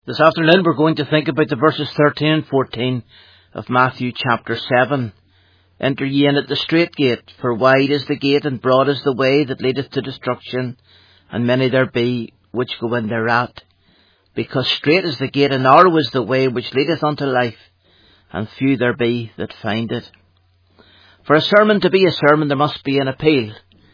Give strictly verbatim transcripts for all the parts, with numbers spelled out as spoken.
This afternoon we're going to think about the verses thirteen and fourteen of Matthew chapter seven. Enter ye in at the strait gate, for wide is the gate and broad is the way that leadeth to destruction, and many there be which go in thereat. Because strait is the gate and narrow is the way which leadeth unto life, and few there be that find it. For a sermon to be a sermon there must be an appeal.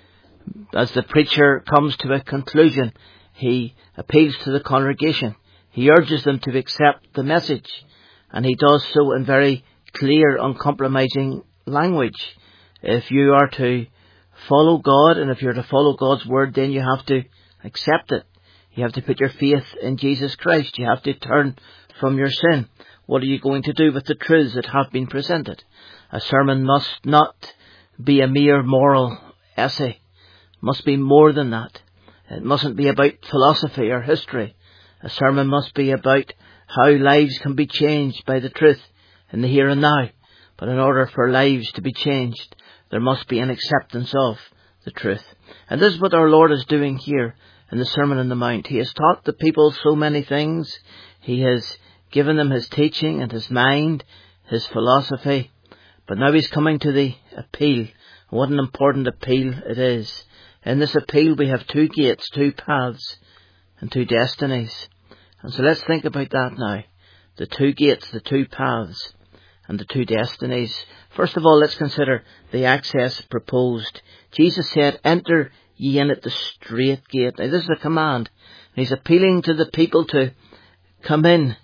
As the preacher comes to a conclusion, he appeals to the congregation. He urges them to accept the message, and he does so in very clear, uncompromising language. If you are to follow God, and if you're to follow God's word, then you have to accept it. You have to put your faith in Jesus Christ. You have to turn from your sin. What are you going to do with the truths that have been presented? A sermon must not be a mere moral essay. It must be more than that. It mustn't be about philosophy or history. A sermon must be about how lives can be changed by the truth in the here and now. But in order for lives to be changed, there must be an acceptance of the truth. And this is what our Lord is doing here in the Sermon on the Mount. He has taught the people so many things. He has given them his teaching and his mind, his philosophy. But now he's coming to the appeal. What an important appeal it is. In this appeal we have two gates, two paths, and two destinies. And so let's think about that now. The two gates, the two paths, and the two destinies. First of all, let's consider the access proposed. Jesus said, enter ye in at the strait gate. Now this is a command. He's appealing to the people to come in,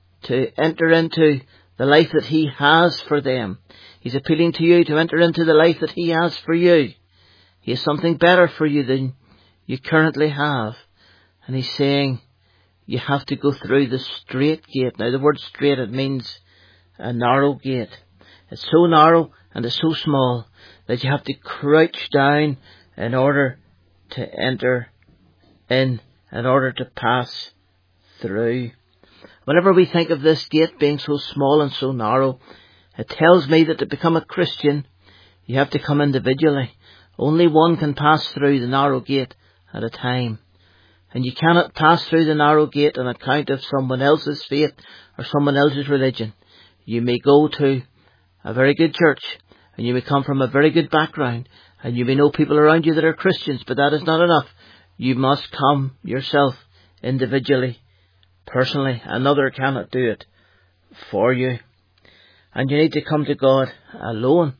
to enter into the life that he has for them. He's appealing to you to enter into the life that he has for you. He has something better for you than you currently have. And he's saying, you have to go through the strait gate. Now the word strait, it means a narrow gate. It's so narrow and it's so small that you have to crouch down in order to enter in, in order to pass through. Whenever we think of this gate being so small and so narrow, it tells me that to become a Christian, you have to come individually. Only one can pass through the narrow gate at a time. And you cannot pass through the narrow gate on account of someone else's faith or someone else's religion. You may go to a very good church, and you may come from a very good background, and you may know people around you that are Christians, but that is not enough. You must come yourself individually, personally. Another cannot do it for you. And you need to come to God alone.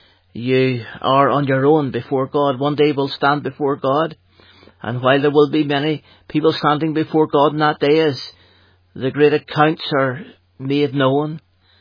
You are on your own before God. One day we'll stand before God. And while there will be many people standing before God in that day, as the great accounts are made known,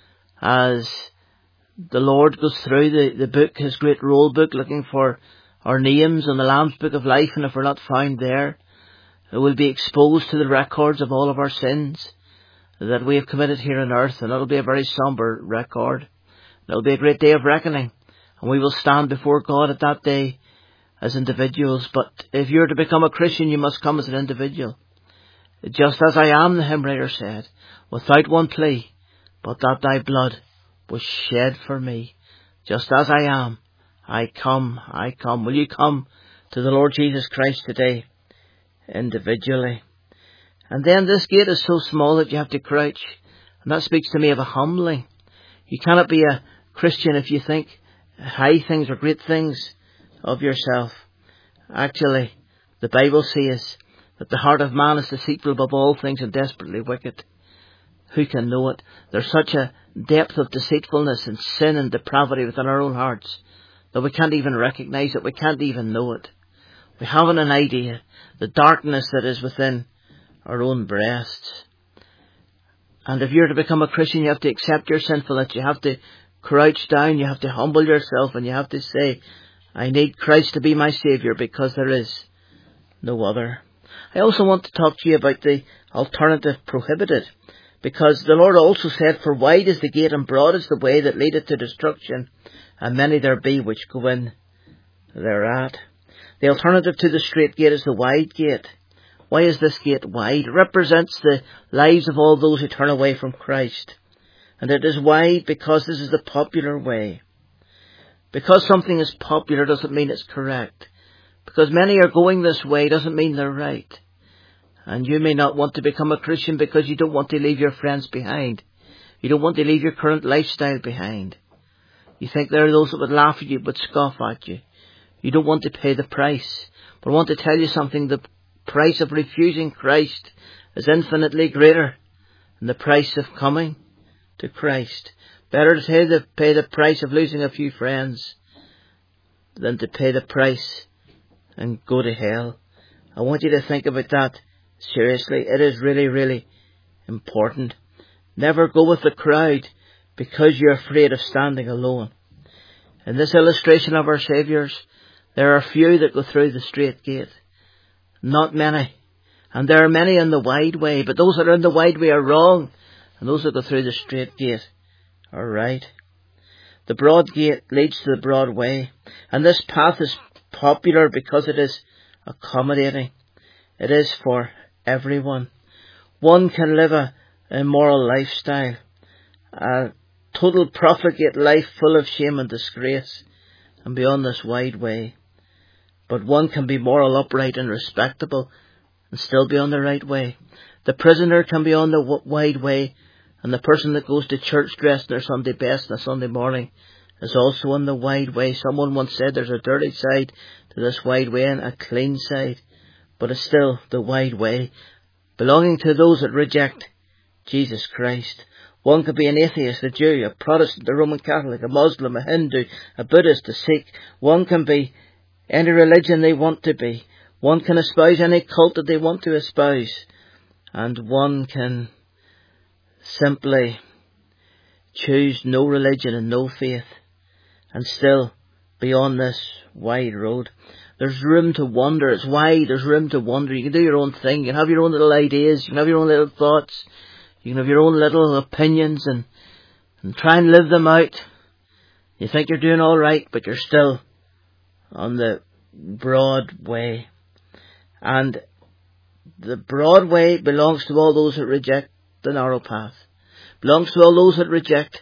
as the Lord goes through the, the book, his great roll book, looking for our names in the Lamb's Book of Life, and if we're not found there, it will be exposed to the records of all of our sins that we have committed here on earth, and it'll be a very somber record. It'll be a great day of reckoning, and we will stand before God at that day as individuals. But if you're to become a Christian, you must come as an individual. Just as I am, the hymn writer said, without one plea, but that thy blood was shed for me. Just as I am, I come, I come. Will you come to the Lord Jesus Christ today, individually? And then this gate is so small that you have to crouch. And that speaks to me of a humbling. You cannot be a Christian if you think high things or great things of yourself. Actually, the Bible says that the heart of man is deceitful above all things and desperately wicked. Who can know it? There's such a depth of deceitfulness and sin and depravity within our own hearts that we can't even recognize it. We can't even know it. We haven't an idea the darkness that is within our own breasts. And if you're to become a Christian, you have to accept your sinfulness. You have to crouch down. You have to humble yourself, and you have to say, I need Christ to be my Saviour, because there is no other. I also want to talk to you about the alternative prohibited, because the Lord also said, for wide is the gate and broad is the way that leadeth to destruction, and many there be which go in thereat. The alternative to the strait gate is the wide gate. Why is this gate wide? It represents the lives of all those who turn away from Christ. And it is wide because this is the popular way. Because something is popular doesn't mean it's correct. Because many are going this way doesn't mean they're right. And you may not want to become a Christian because you don't want to leave your friends behind. You don't want to leave your current lifestyle behind. You think there are those that would laugh at you but scoff at you. You don't want to pay the price. But I want to tell you something. The price of refusing Christ is infinitely greater than the price of coming to Christ. Better to pay the, pay the price of losing a few friends than to pay the price and go to hell. I want you to think about that seriously. It is really, really important. Never go with the crowd because you're afraid of standing alone. In this illustration of our Saviour's, there are few that go through the straight gate. Not many. And there are many in the wide way, but those that are in the wide way are wrong. And those that go through the straight gate are right. The broad gate leads to the broad way. And this path is popular because it is accommodating. It is for everyone. One can live a immoral lifestyle, a total profligate life full of shame and disgrace, and be on this wide way. But one can be moral, upright and respectable and still be on the right way. The prisoner can be on the w- wide way, and the person that goes to church dressed in their Sunday best on a Sunday morning is also on the wide way. Someone once said there's a dirty side to this wide way and a clean side, but it's still the wide way, belonging to those that reject Jesus Christ. One could be an atheist, a Jew, a Protestant, a Roman Catholic, a Muslim, a Hindu, a Buddhist, a Sikh. One can be any religion they want to be. One can espouse any cult that they want to espouse. And one can simply choose no religion and no faith and still be on this wide road. There's room to wander. It's wide. There's room to wander. You can do your own thing. You can have your own little ideas. You can have your own little thoughts. You can have your own little opinions and, and try and live them out. You think you're doing all right, but you're still on the broad way. And the broad way belongs to all those that reject the narrow path. Belongs to all those that reject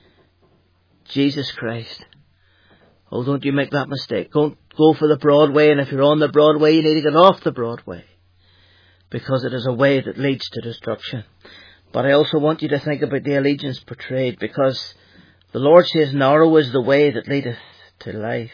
Jesus Christ. Oh, don't you make that mistake. Don't go for the broad way, and if you're on the broad way, you need to get off the broad way, because it is a way that leads to destruction. But I also want you to think about the allegiance portrayed, because the Lord says, narrow is the way that leadeth to life.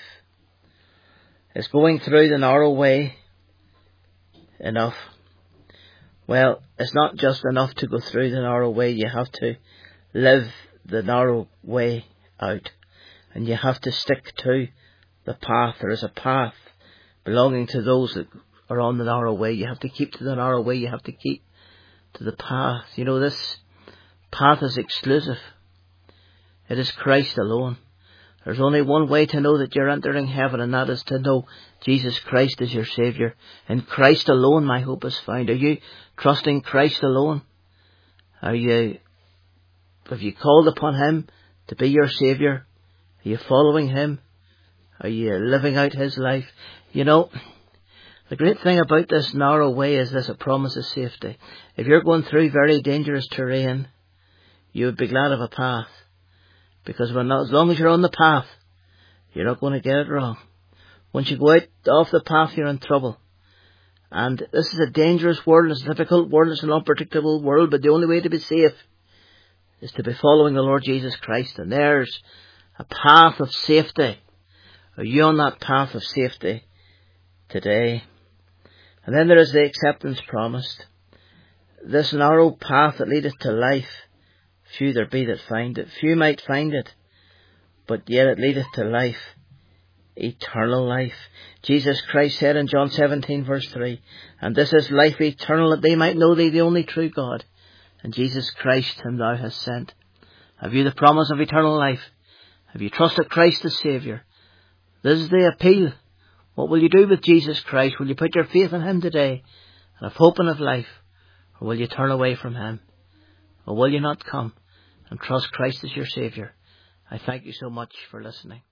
Is going through the narrow way enough? Well, it's not just enough to go through the narrow way. You have to live the narrow way out. And you have to stick to the path. There is a path belonging to those that are on the narrow way. You have to keep to the narrow way. You have to keep to the path. You know, this path is exclusive. It is Christ alone. There's only one way to know that you're entering heaven, and that is to know Jesus Christ is your Saviour. In Christ alone my hope is found. Are you trusting Christ alone? Are you, have you called upon Him to be your Saviour? Are you following Him? Are you living out His life? You know, the great thing about this narrow way is this: it promises safety. If you're going through very dangerous terrain, you would be glad of a path. Because when, as long as you're on the path, you're not going to get it wrong. Once you go out off the path, you're in trouble. And this is a dangerous world, it's a difficult world, it's an unpredictable world, but the only way to be safe is to be following the Lord Jesus Christ. And there's a path of safety. Are you on that path of safety today? And then there is the acceptance promised. This narrow path that leadeth to life, few there be that find it. Few might find it, but yet it leadeth to life, eternal life. Jesus Christ said in John seventeen verse three, and this is life eternal, that they might know thee the only true God, and Jesus Christ whom thou hast sent. Have you the promise of eternal life? Have you trusted Christ as Saviour? This is the appeal. What will you do with Jesus Christ? Will you put your faith in Him today, and have hope and of life? Or will you turn away from Him? Or will you not come and trust Christ as your Saviour? I thank you so much for listening.